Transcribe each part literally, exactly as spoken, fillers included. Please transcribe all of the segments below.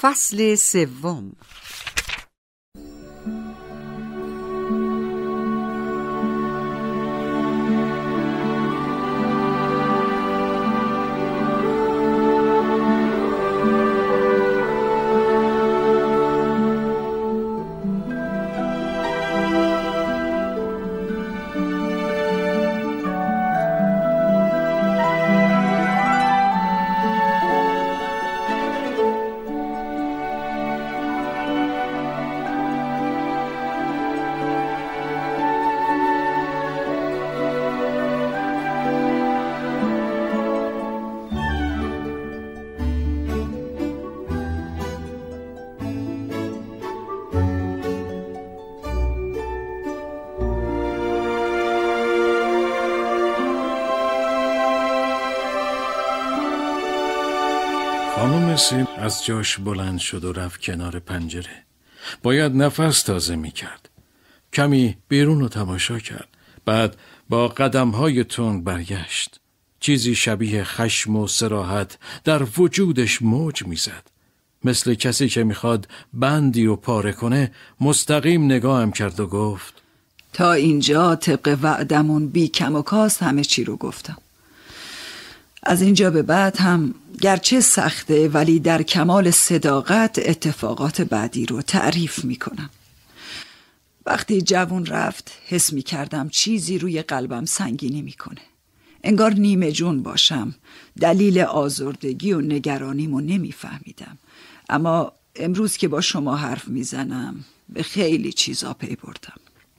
فصل سوم. خانم سیم از جاش بلند شد و رفت کنار پنجره. باید نفس تازه می کرد. کمی بیرون رو تماشا کرد. بعد با قدم‌های تند برگشت. چیزی شبیه خشم و صراحت در وجودش موج می زد. مثل کسی که میخواد بندی رو پاره کنه مستقیم نگاهم کرد و گفت: تا اینجا طبق وعدمون بی کم و کاست همه چی رو گفتم. از اینجا به بعد هم گرچه سخته ولی در کمال صداقت اتفاقات بعدی رو تعریف میکنم. وقتی جوون رفت حس میکردم چیزی روی قلبم سنگینی میکنه. انگار نیمه جون باشم. دلیل آزردگی و نگرانیمو نمیفهمیدم. اما امروز که با شما حرف میزنم به خیلی چیزا پی بردم.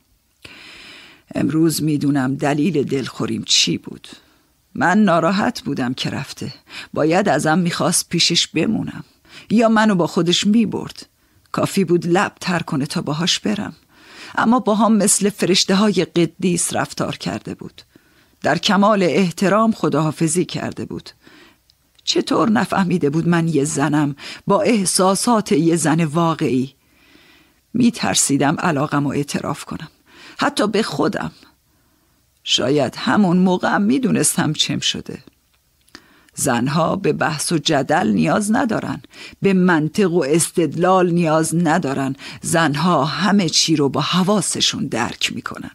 امروز میدونم دلیل دلخوریم چی بود. من ناراحت بودم که رفته. باید ازم میخواست پیشش بمونم یا منو با خودش میبرد. کافی بود لب تر کنه تا باهاش برم. اما با هم مثل فرشته های قدیس رفتار کرده بود. در کمال احترام خداحافظی کرده بود. چطور نفهمیده بود من یه زنم با احساسات یه زن واقعی؟ میترسیدم علاقم رو اعتراف کنم، حتی به خودم. شاید همون موقع میدونستم چم شده. زنها به بحث و جدل نیاز ندارن، به منطق و استدلال نیاز ندارن. زنها همه چی رو با حواسشون درک میکنن.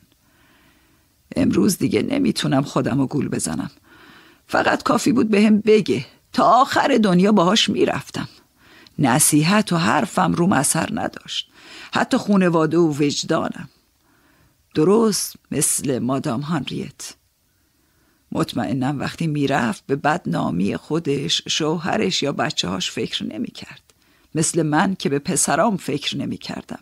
امروز دیگه نمیتونم خودم رو گول بزنم. فقط کافی بود بهم بگه، تا آخر دنیا باهاش میرفتم. نصیحت و حرفم روم اثر نداشت، حتی خونواده و وجدانم. درست مثل مادام هانریت. مطمئنم وقتی میرفت به بدنامی خودش، شوهرش یا بچه هاش فکر نمی کرد. مثل من که به پسرام فکر نمی کردم.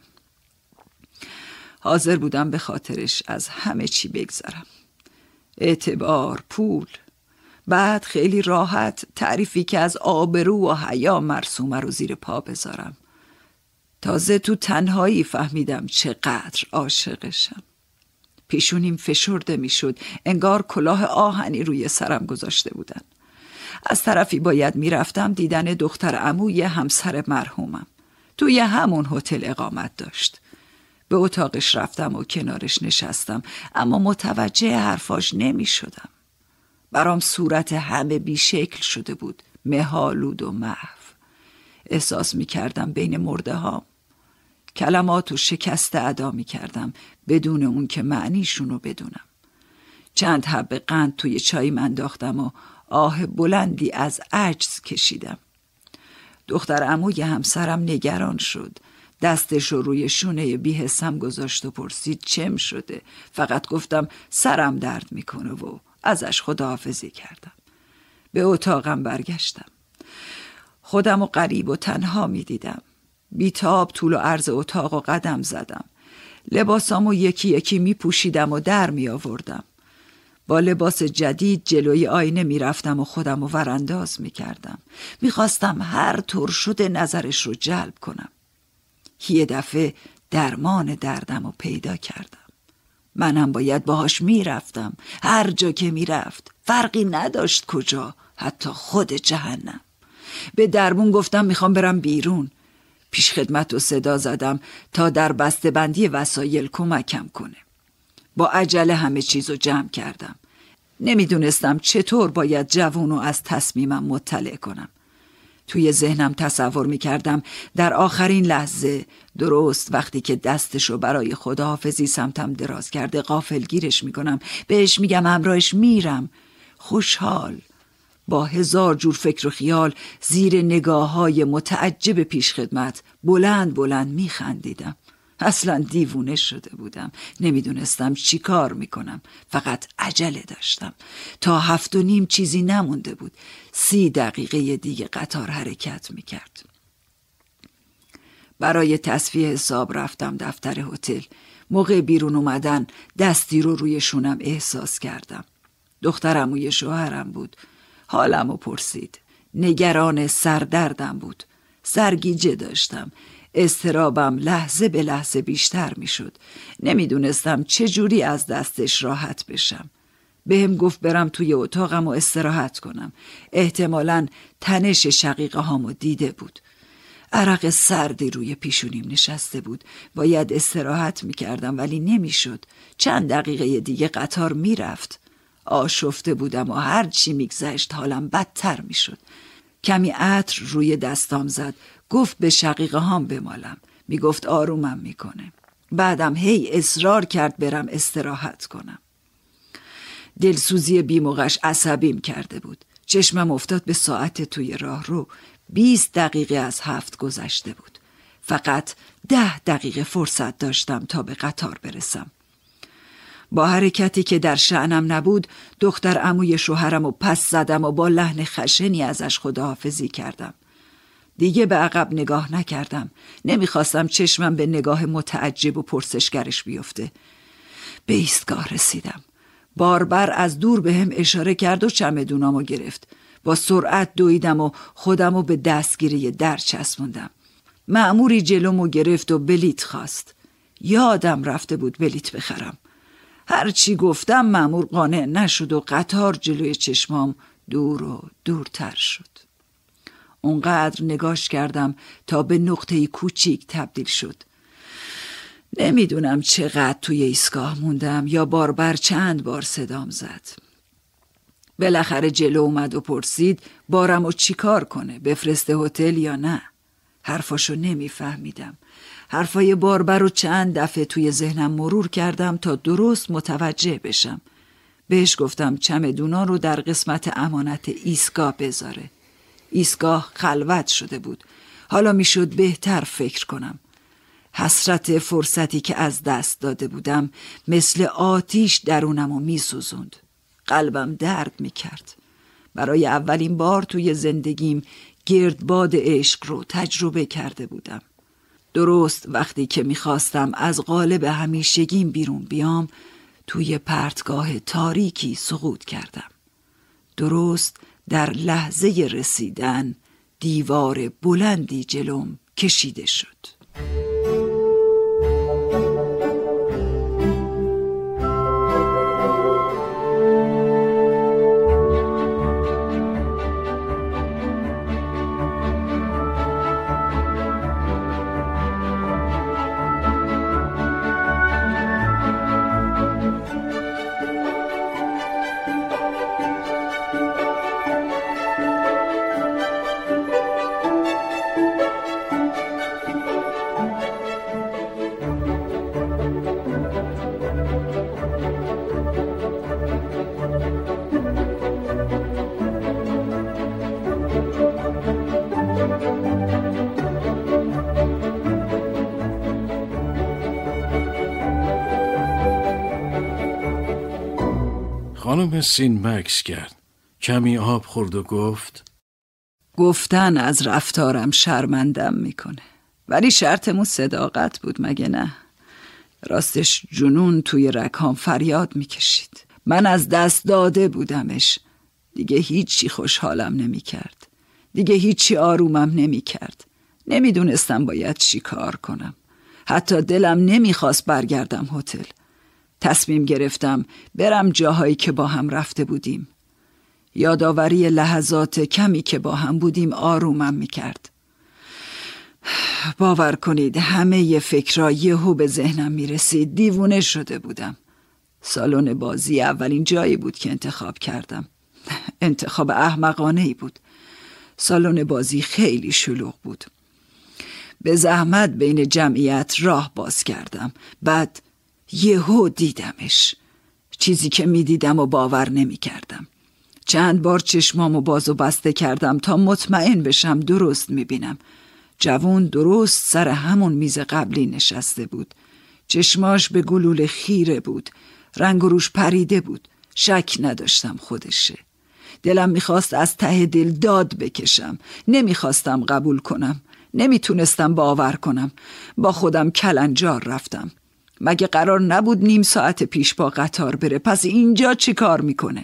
حاضر بودم به خاطرش از همه چی بگذرم. اعتبار، پول. بعد خیلی راحت تعریفی که از آبرو و حیا مرسومه رو زیر پا بذارم. تازه تو تنهایی فهمیدم چقدر عاشقشم. پیشونیم فشرده می شد. انگار کلاه آهنی روی سرم گذاشته بودن. از طرفی باید می رفتم دیدن دختر عموی همسر مرحومم. توی همون هتل اقامت داشت. به اتاقش رفتم و کنارش نشستم، اما متوجه حرفاش نمی شدم. برام صورت همه بی شکل شده بود، مه‌آلود و محو. احساس می کردم بین مرده ها. کلماتو شکسته ادا می کردم بدون اون که معنیشونو بدونم. چند حبه قند توی چاییم انداختم و آه بلندی از عجز کشیدم. دختر عموی همسرم نگران شد. دستش رو روی شونه بی‌حسم گذاشت و پرسید چم شده. فقط گفتم سرم درد میکنه و ازش خداحافظی کردم. به اتاقم برگشتم. خودم و غریب و تنها می دیدم. بیتاب طول و عرض اتاق و قدم زدم. لباسامو یکی یکی می پوشیدم و در می آوردم. با لباس جدید جلوی آینه می رفتم و خودم رو ورانداز می کردم. می خواستم هر طور شده نظرش رو جلب کنم. یه دفعه درمان دردم رو پیدا کردم. منم باید باهاش می رفتم. هر جا که می رفت فرقی نداشت کجا، حتی خود جهنم. به درمون گفتم میخوام برم بیرون. پیش خدمت و صدا زدم تا در بسته بندی وسایل کمکم کنه. با عجله همه چیزو جمع کردم. نمیدونستم چطور باید جوونو از تصمیمم مطلع کنم. توی ذهنم تصور میکردم در آخرین لحظه، درست وقتی که دستشو برای خداحافظی سمتم دراز کرده، غافلگیرش میکنم، بهش میگم همراهش میرم، خوشحال، با هزار جور فکر و خیال زیر نگاه های متعجب پیش خدمت بلند بلند میخندیدم. اصلا دیوونه شده بودم، نمیدونستم چی کار میکنم، فقط عجله داشتم. تا هفت و نیم چیزی نمونده بود، سی دقیقه دیگه قطار حرکت میکرد. برای تصفیه حساب رفتم دفتر هتل. موقع بیرون اومدن دستی رو روی شونم احساس کردم. دختر عموی شوهرم بود. حالمو پرسید. نگران سردردم بود. سرگیجه داشتم. اضطرابم لحظه به لحظه بیشتر می شد. نمیدونستم چجوری از دستش راحت بشم. بهم گفت برم توی اتاقم و استراحت کنم. احتمالاً تنش شقیقه هامو دیده بود. عرق سردی روی پیشونیم نشسته بود. باید استراحت می کردم ولی نمی شد. چند دقیقه دیگه قطار می رفت. آشفته بودم و هر چی می گذشت حالم بدتر می شد. کمی عطر روی دستام زد. گفت به شقیقه هام بمالم. می گفت آرومم می کنه. بعدم هی اصرار کرد برم استراحت کنم. دلسوزی بیموقعش عصبیم کرده بود. چشمم افتاد به ساعت توی راه رو. بیست دقیقه از هفت گذشته بود. فقط ده دقیقه فرصت داشتم تا به قطار برسم. با حرکتی که در شأنم نبود دختر عموی شوهرم و پس زدم و با لحن خشنی ازش خداحافظی کردم. دیگه به عقب نگاه نکردم. نمیخواستم چشمم به نگاه متعجب و پرسشگرش بیفته. به ایستگاه رسیدم. باربر از دور به هم اشاره کرد و چمدونامو گرفت. با سرعت دویدم و خودمو به دستگیره در چسبوندم. مأموری جلومو گرفت و بلیت خواست. یادم رفته بود بلیت بخرم. هرچی گفتم مأمور قانع نشد و قطار جلوی چشمام دور و دورتر شد. اونقدر نگاش کردم تا به نقطه‌ای کوچیک تبدیل شد. نمیدونم چقدر توی ایستگاه موندم یا باربر چند بار صدام زد. بالاخره جلو اومد و پرسید بارمو چی کار کنه، بفرسته هتل یا نه. حرفاشو نمیفهمیدم. حرفای باربر رو چند دفعه توی ذهنم مرور کردم تا درست متوجه بشم. بهش گفتم چمدونا رو در قسمت امانت ایستگاه بذاره. ایستگاه خلوت شده بود. حالا میشد بهتر فکر کنم. حسرت فرصتی که از دست داده بودم مثل آتیش درونمو میسوزوند. قلبم درد میکرد. برای اولین بار توی زندگیم گردباد عشق رو تجربه کرده بودم. درست وقتی که میخواستم از قالب همیشگیم بیرون بیام توی پرتگاه تاریکی سقوط کردم. درست در لحظه رسیدن دیوار بلندی جلوم کشیده شد. خانم سین مکس کرد. کمی آب خورد و گفت گفتن از رفتارم شرمندم میکنه، ولی شرطمون صداقت بود مگه نه؟ راستش جنون توی رگهام فریاد میکشید. من از دست داده بودمش. دیگه هیچی خوشحالم نمیکرد. دیگه هیچی آرومم نمیکرد. نمیدونستم باید چی کار کنم. حتی دلم نمیخواست برگردم هتل. تصمیم گرفتم برم جاهایی که با هم رفته بودیم. یادآوری لحظات کمی که با هم بودیم آرومم میکرد. باور کنید همه ی فکرها یهو به ذهنم میرسید. دیوونه شده بودم. سالن بازی اولین جایی بود که انتخاب کردم. انتخاب احمقانه‌ای بود. سالن بازی خیلی شلوغ بود. به زحمت بین جمعیت راه باز کردم. بعد یهو دیدمش، چیزی که می دیدم و باور نمی کردم. چند بار چشمامو باز و بسته کردم تا مطمئن بشم درست می بینم. جوون درست سر همون میز قبلی نشسته بود. چشماش به گلوله خیره بود، رنگ و روش پریده بود. شک نداشتم خودشه. دلم میخواست از ته دل داد بکشم. نمیخواستم قبول کنم. نمیتونستم باور کنم. با خودم کلنجار رفتم. مگه قرار نبود نیم ساعت پیش با قطار بره؟ پس اینجا چی کار میکنه؟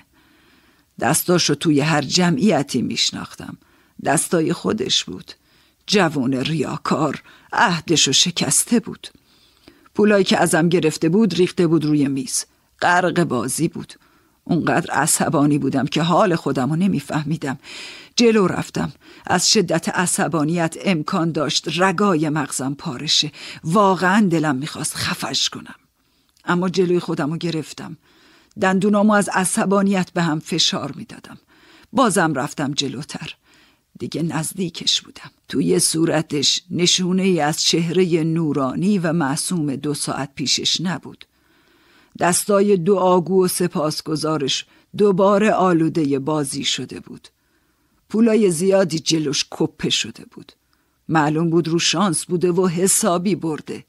دستاشو توی هر جمعیتی میشناختم. دستای خودش بود. جوون ریاکار، عهدشو شکسته بود. پولایی که ازم گرفته بود ریخته بود روی میز. غرق بازی بود. اونقدر عصبانی بودم که حال خودمو نمیفهمیدم. جلو رفتم. از شدت عصبانیت امکان داشت رگای مغزم پارشه. واقعا دلم میخواست خفش کنم. اما جلوی خودمو گرفتم. دندونامو از عصبانیت به هم فشار میدادم. بازم رفتم جلوتر. دیگه نزدیکش بودم. توی صورتش نشونه ای از چهره نورانی و معصوم دو ساعت پیشش نبود. دستای دعاگو و سپاسگزارش دوباره آلوده بازی شده بود. پولای زیادی جلوش کپه شده بود. معلوم بود رو شانس بوده و حسابی برده.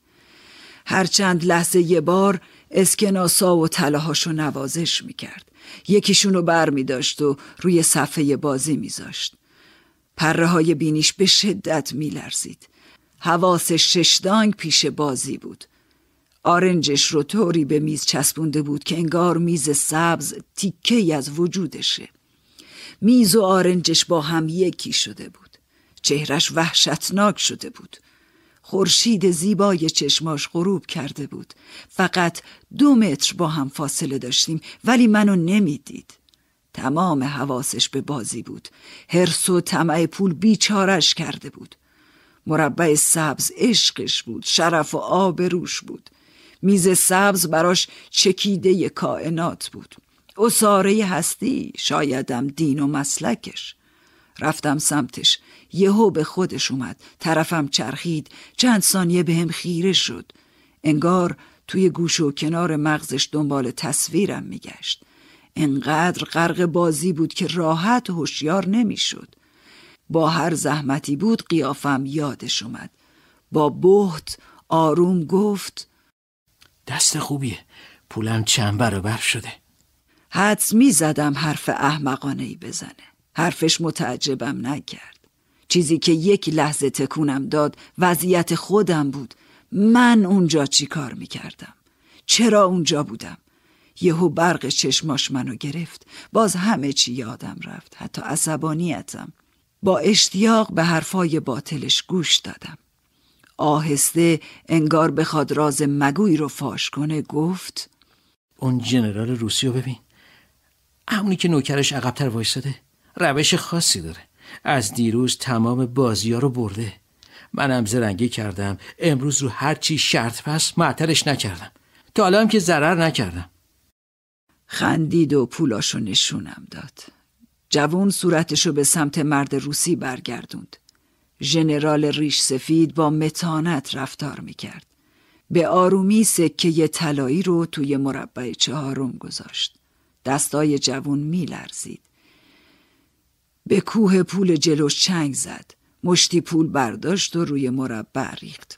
هرچند لحظه یه بار اسکناسا و طلاهاشو نوازش میکرد. یکیشونو بر میداشت و روی صفحه بازی میذاشت. پره های بینیش به شدت میلرزید. حواسش ششدانگ پیش بازی بود. آرنجش رو طوری به میز چسبونده بود که انگار میز سبز تیکه‌ای از وجودشه. میز و آرنجش با هم یکی شده بود. چهرش وحشتناک شده بود. خورشید زیبای چشماش غروب کرده بود. فقط دو متر با هم فاصله داشتیم ولی منو نمیدید. تمام حواسش به بازی بود. حرص و طمع پول بیچارش کرده بود. مربع سبز عشقش بود. شرف و آبروش بود. میز سبز براش چکیده کائنات بود. اساره هستی، شایدم دین و مسلکش. رفتم سمتش. یهو به خودش اومد. طرفم چرخید. چند ثانیه به هم خیره شد. انگار توی گوش و کنار مغزش دنبال تصویرم میگشت. انقدر غرق بازی بود که راحت و هوشیار نمیشد. با هر زحمتی بود قیافم یادش اومد. با بهت آروم گفت: دست خوبیه، پولم چند برابر شده. حدس می زدم حرف احمقانه‌ای بزنه. حرفش متعجبم نکرد. چیزی که یک لحظه تکونم داد وضعیت خودم بود. من اونجا چی کار می کردم؟ چرا اونجا بودم؟ یهو برق چشماش منو گرفت. باز همه چی یادم رفت، حتی عصبانیتم. با اشتیاق به حرفای باطلش گوش دادم. آهسته انگار بخواد راز مگوی رو فاش کنه گفت: اون جنرال روسی رو ببین، همونی که نوکرش عقب‌تر وایساده. روش خاصی داره. از دیروز تمام بازی ها رو برده. منم زرنگی کردم، امروز رو هر چی شرط پس معطلش نکردم. تا حالا هم که ضرر نکردم. خندید و پولاشو نشونم داد. جوون صورتشو به سمت مرد روسی برگردوند. ژنرال ریش سفید با متانت رفتار میکرد. به آرومی سکه طلایی رو توی مربع چهارم گذاشت. دستای جوون میلرزید. به کوه پول جلوش چنگ زد. مشتی پول برداشت و روی مربع ریخت.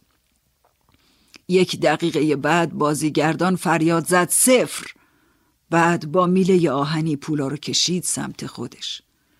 یک دقیقه بعد بازیگردان فریاد زد: صفر! بعد با میله آهنی پولا رو کشید سمت خودش.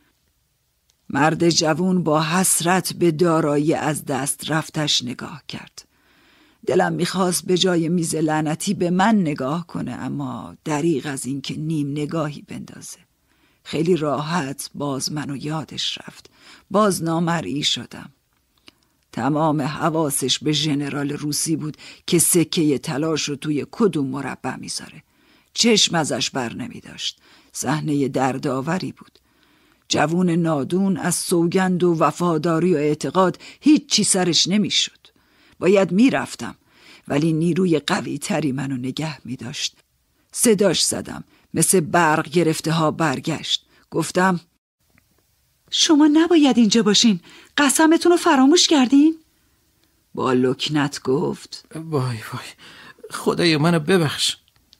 مرد جوون با حسرت به دارایی از دست رفتش نگاه کرد. دلم میخواست به جای میز لعنتی به من نگاه کنه، اما دریغ از این که نیم نگاهی بندازه. خیلی راحت باز منو یادش رفت. باز نامرئی شدم. تمام حواسش به ژنرال روسی بود که سکه طلاش رو توی کدوم مربع میذاره. چشم ازش بر نمی داشت. صحنه دردآوری بود. جوون نادون از سوگند و وفاداری و اعتقاد هیچ چی سرش نمی شد. باید می رفتم، ولی نیروی قوی تری منو نگه می داشت. صداش زدم. مثل برق گرفته ها برگشت. گفتم: شما نباید اینجا باشین. قسمتون رو فراموش کردین؟ با لکنت گفت وای وای، خدای منو ببخش.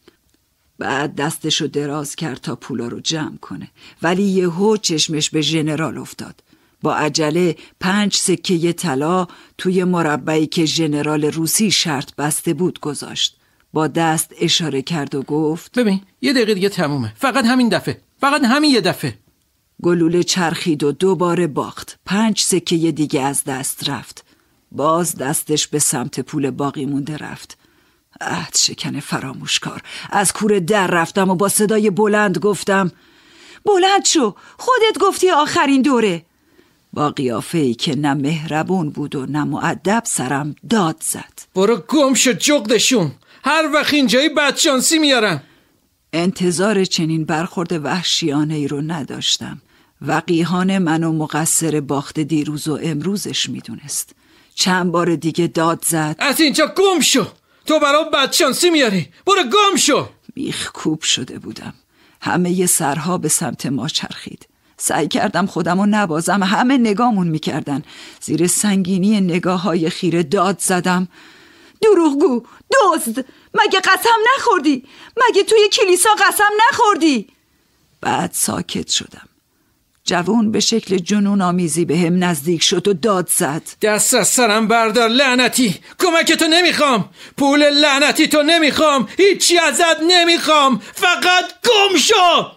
بعد دستشو دراز کرد تا پولا رو جمع کنه، ولی یهو چشمش به ژنرال افتاد. با عجله پنج سکه طلا توی مربعی که ژنرال روسی شرط بسته بود گذاشت. با دست اشاره کرد و گفت ببین یه دقیقه دیگه تمومه، فقط همین دفعه، فقط همین یه دفعه. گلوله چرخید و دوباره باخت. پنج سکه دیگه از دست رفت. باز دستش به سمت پول باقی مونده رفت. عهد شکن فراموشکار. از کوره در رفتم و با صدای بلند گفتم بلند شو، خودت گفتی آخرین دوره. با قیافه‌ای که نه مهربون بود و نه مؤدب سرم داد زد برو گم شو جغدشون، هر وقت اینجایی بدشانسی میارم. انتظار چنین برخورد وحشیانه ای رو نداشتم. وقیحانه منو مقصر باخت دیروز و امروزش میدونست. چند بار دیگه داد زد از اینجا گم شو، تو برام بدشانسی میاری، برو گم شو. بیخ کوب شده بودم. همه ی سرها به سمت ما چرخید. سعی کردم خودمو نبازم، همه نگامون میکردن. زیر سنگینی نگاه های خیره داد زدم دروغگو، دزد، مگه قسم نخوردی؟ مگه توی کلیسا قسم نخوردی؟ بعد ساکت شدم. جوون به شکل جنون آمیزی به هم نزدیک شد و داد زد دست از سرم بردار لعنتی، کمک تو نمیخوام، پول لعنتی تو نمیخوام، هیچی ازت نمیخوام، فقط گم شو.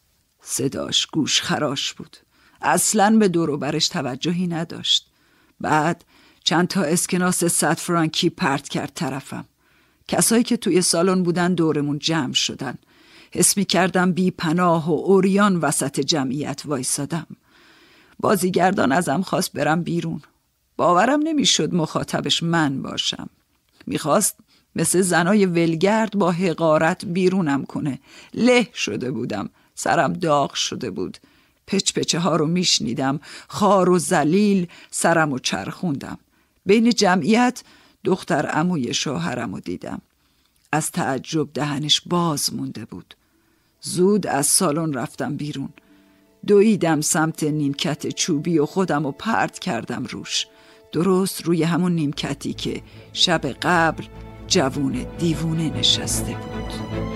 صداش گوش خراش بود. اصلاً به دور و برش توجهی نداشت. بعد چند تا اسکناس صد فرانکی پرت کرد طرفم. کسایی که توی سالن بودن دورمون جمع شدن. حس می کردم بی پناه و اوریان وسط جمعیت وایسادم. بازیگردان ازم خواست برم بیرون. باورم نمی شد مخاطبش من باشم. میخواست مثل زنای ولگرد با حقارت بیرونم کنه. له شده بودم. سرم داغ شده بود. پچ پچه ها رو میشنیدم. خار و ذلیل سرم رو چرخوندم. بین جمعیت دختر عموی شوهرم رو دیدم. از تعجب دهنش باز مونده بود. زود از سالن رفتم بیرون. دویدم سمت نیمکت چوبی و خودم رو پرت کردم روش. درست روی همون نیمکتی که شب قبل جوون دیوونه نشسته بود.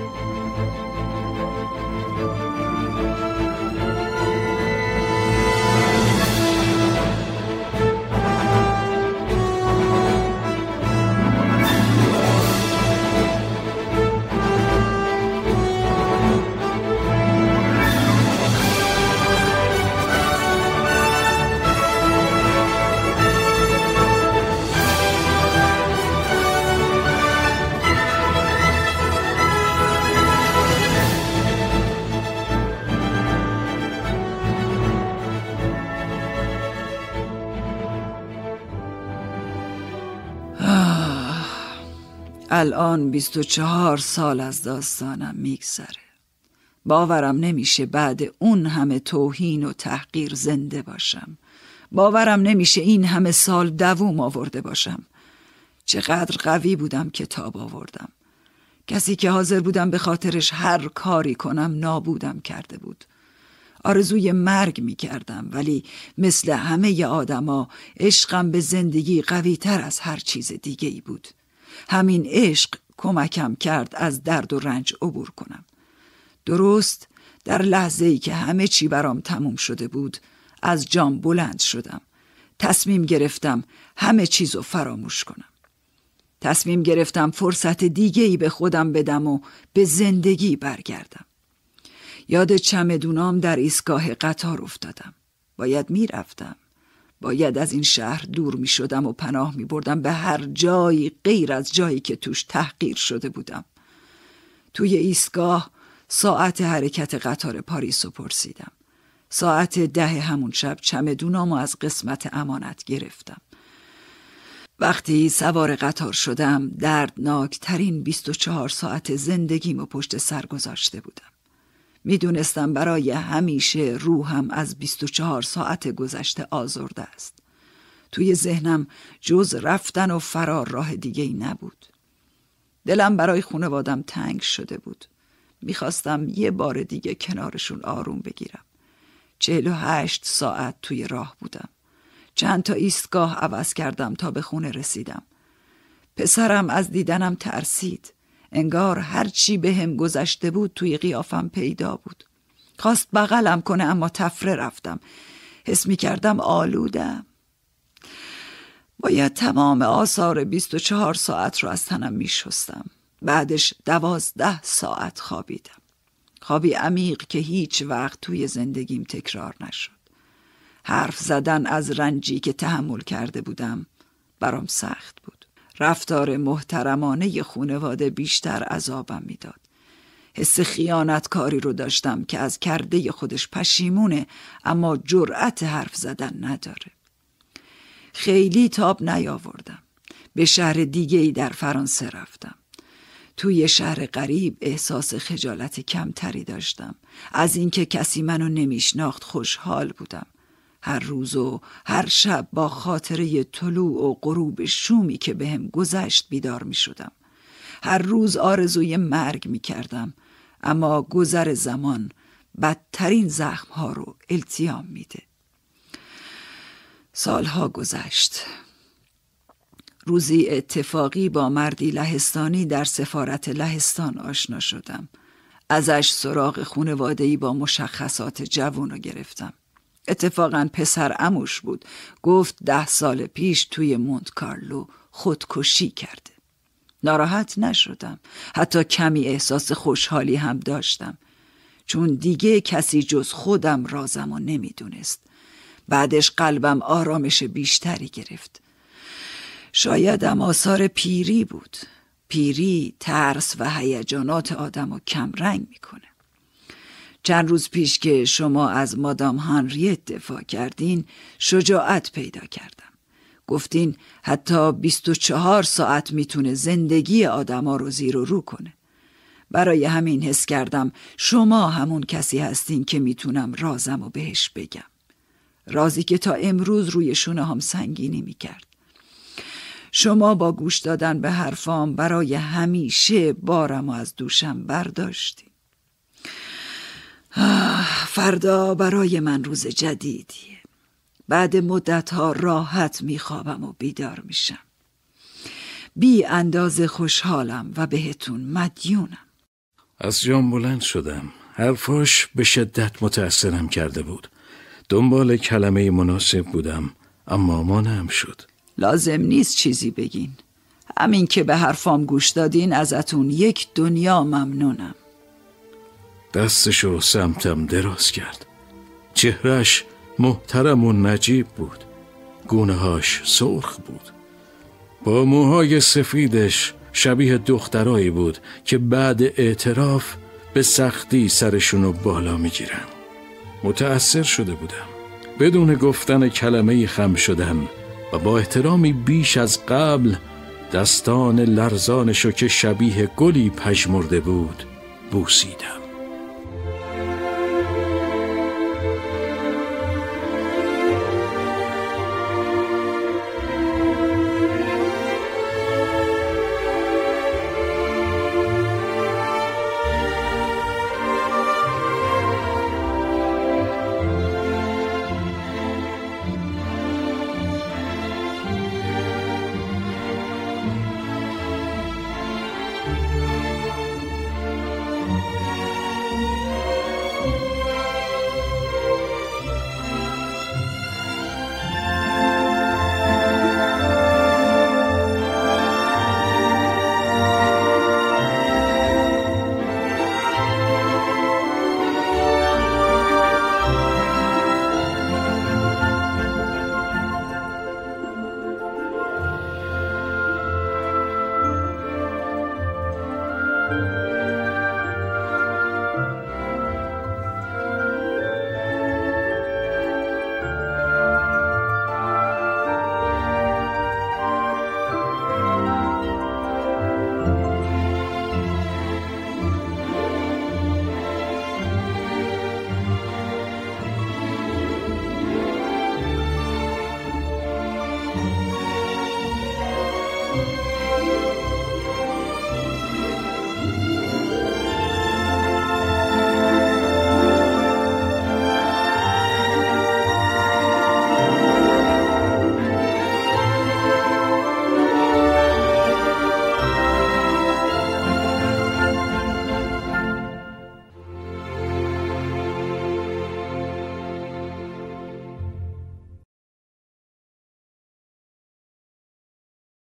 الان بیست و چهار سال از داستانم میگذره. باورم نمیشه بعد اون همه توهین و تحقیر زنده باشم. باورم نمیشه این همه سال دووم آورده باشم. چقدر قوی بودم که تاب آوردم. کسی که حاضر بودم به خاطرش هر کاری کنم نابودم کرده بود. آرزوی مرگ میکردم، ولی مثل همه ی آدما عشقم به زندگی قوی تر از هر چیز دیگه ای بود. همین عشق کمکم کرد از درد و رنج عبور کنم. درست در لحظه‌ای که همه چی برام تموم شده بود از جام بلند شدم. تصمیم گرفتم همه چیزو فراموش کنم. تصمیم گرفتم فرصت دیگه‌ای به خودم بدم و به زندگی برگردم. یاد چمدونام در ایستگاه قطار افتادم. باید میرفتم. باید از این شهر دور می شدم و پناه می بردم به هر جایی غیر از جایی که توش تحقیر شده بودم. توی ایستگاه ساعت حرکت قطار پاریس رو پرسیدم. ساعت ده همون شب چمدونامو از قسمت امانت گرفتم. وقتی سوار قطار شدم دردناک ترین بیست و چهار ساعت زندگیمو پشت سر گذاشته بودم. میدونستم برای همیشه روحم از بیست و چهار ساعت گذشته آزرده است. توی ذهنم جز رفتن و فرار راه دیگه ای نبود. دلم برای خانوادم تنگ شده بود. میخواستم یه بار دیگه کنارشون آروم بگیرم. چهل و هشت ساعت توی راه بودم. چند تا ایستگاه عوض کردم تا به خونه رسیدم. پسرم از دیدنم ترسید. انگار هر چی به هم گذشته بود توی قیافم پیدا بود. خواست بغلم کنه اما تفره رفتم. حس می کردم آلودم. باید تمام آثار بیست و چهار ساعت رو از تنم می شستم. بعدش دوازده ساعت خوابیدم. خوابی عمیق که هیچ وقت توی زندگیم تکرار نشد. حرف زدن از رنجی که تحمل کرده بودم برام سخت بود. رفتار محترمانه خانواده بیشتر عذابم میداد. حس خیانتکاری رو داشتم که از کرده خودش پشیمونه اما جرأت حرف زدن نداره. خیلی تاب نیاوردم. به شهر دیگه‌ای در فرانسه رفتم. توی شهر غریب احساس خجالت کمتری داشتم. از اینکه کسی منو نمیشناخت خوشحال بودم. هر روز و هر شب با خاطره طلوع و غروب شومی که بهم گذشت بیدار می شدم. هر روز آرزوی مرگ می کردم اما گذر زمان بدترین زخمها رو التیام میده. سالها گذشت. روزی اتفاقی با مردی لهستانی در سفارت لهستان آشنا شدم. ازش سراغ خانواده‌ای با مشخصات جوون رو گرفتم. اتفاقاً پسر عموش بود. گفت ده سال پیش توی مونت کارلو خودکشی کرده. ناراحت نشدم. حتی کمی احساس خوشحالی هم داشتم. چون دیگه کسی جز خودم رازمو نمیدونست. بعدش قلبم آرامش بیشتری گرفت. شایدم آثار پیری بود. پیری ترس و هیجانات آدمو کم رنگ میکنه. چند روز پیش که شما از مادام هانریت دفاع کردین شجاعت پیدا کردم. گفتین حتی بیست و چهار ساعت میتونه زندگی آدما رو زیر و رو کنه. برای همین حس کردم شما همون کسی هستین که میتونم رازمو بهش بگم. رازی که تا امروز روی شونه هم سنگینی میکرد. شما با گوش دادن به حرفام برای همیشه بارمو از دوشم برداشتی. فردا برای من روز جدیدیه. بعد مدتها راحت میخوابم و بیدار میشم. بی اندازه خوشحالم و بهتون مدیونم. از جام بلند شدم. حرفاش به شدت متأثرم کرده بود. دنبال کلمه مناسب بودم اما مانعم شد. لازم نیست چیزی بگین. همین که به حرفام گوش دادین ازتون یک دنیا ممنونم. دستشو سمتم دراز کرد. چهرش محترم و نجیب بود. گونه‌هاش سرخ بود. با موهای سفیدش شبیه دخترایی بود که بعد اعتراف به سختی سرشونو بالا میگیرن. متأثر شده بودم. بدون گفتن کلمه‌ای خم شدم و با احترامی بیش از قبل دستان لرزانشو که شبیه گلی پژمرده بود بوسیدم.